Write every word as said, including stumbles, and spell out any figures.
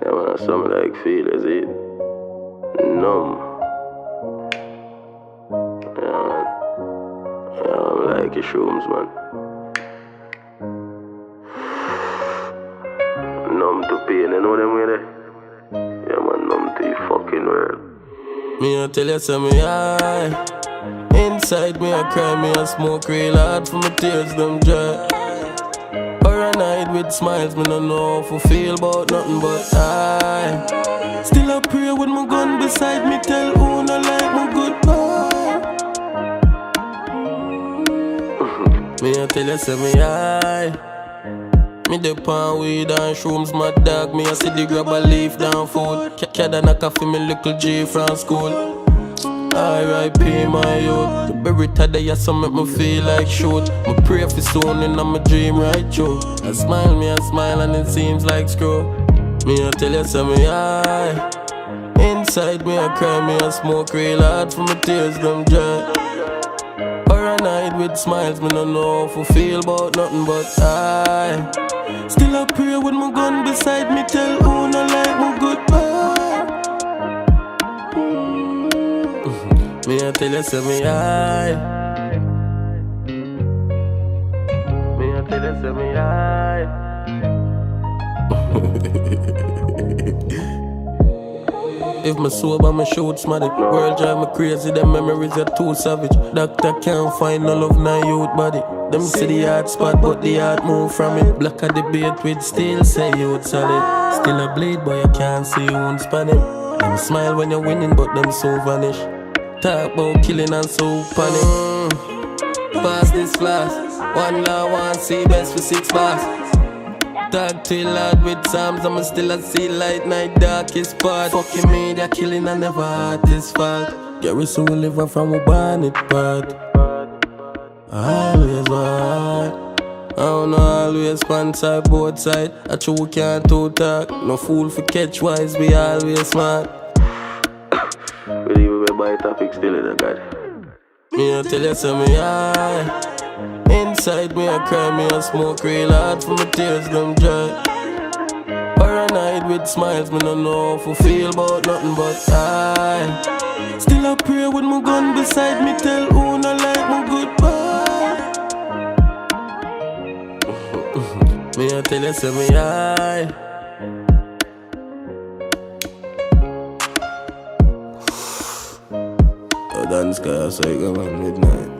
Yeah, man, that's something like feel, is it? Numb. Yeah, man. Yeah, I'm like your shrooms, man. Numb to pain, you know them way there? Yeah, man, numb to the fucking world. Me a tell you something, yeah. Inside me a cry, me a smoke real hard for my tears them dry. Or a night with smiles, me no know how to feel about nothing but I still a pray with my gun beside me, tell who no like my goodbye. Me a tell you something, yeah. Me dip on weed and shrooms, my dog. Me a see the grab a leaf down food. Cada knock off me little G from school. R I P my youth. The berry tada ya some make me feel like shoot. Me pray for soon and I'm a dream right through. I smile, me I smile and it seems like screw. Me a tell you something, yeah. Inside me I cry, me I smoke real hard for my tears them dry. Or a night with smiles, me no know how to feel about nothing but I still a pray with my gun beside me, tell who no like my goodbye. Me a tell you something, I Me a tell you something, I If my sober, my shoot smarty. World drive me crazy, them memories are too savage. Doctor can't find no love in a youth body. Them see the hard spot, but the heart move from it. Black a debate with steel, say youth solid. Still a bleed, but you can't see who span it. Them smile when you're winning, but them so vanish. Talk about killing and so panic. mm. Pass this flash. One law, one see best for six bars. Talk till hard with Psalms, I'm still a see light night darkest part. Fucking media killing and never artist fault. Gary soon living from a bonnet part. I always want. I don't know, always sponsor both side. I true we can't to talk. No fool for catch wise, we always smart. We leave it by topic still in the God. Me a tell you something, yeah. Inside me a cry, me a smoke real hard for my tears them dry. Or a night with smiles, me no know how to feel about nothing but I still a pray with my gun beside me, tell who no like my goodbye. Me a tell you something, yeah. Dance guy, so you go on midnight.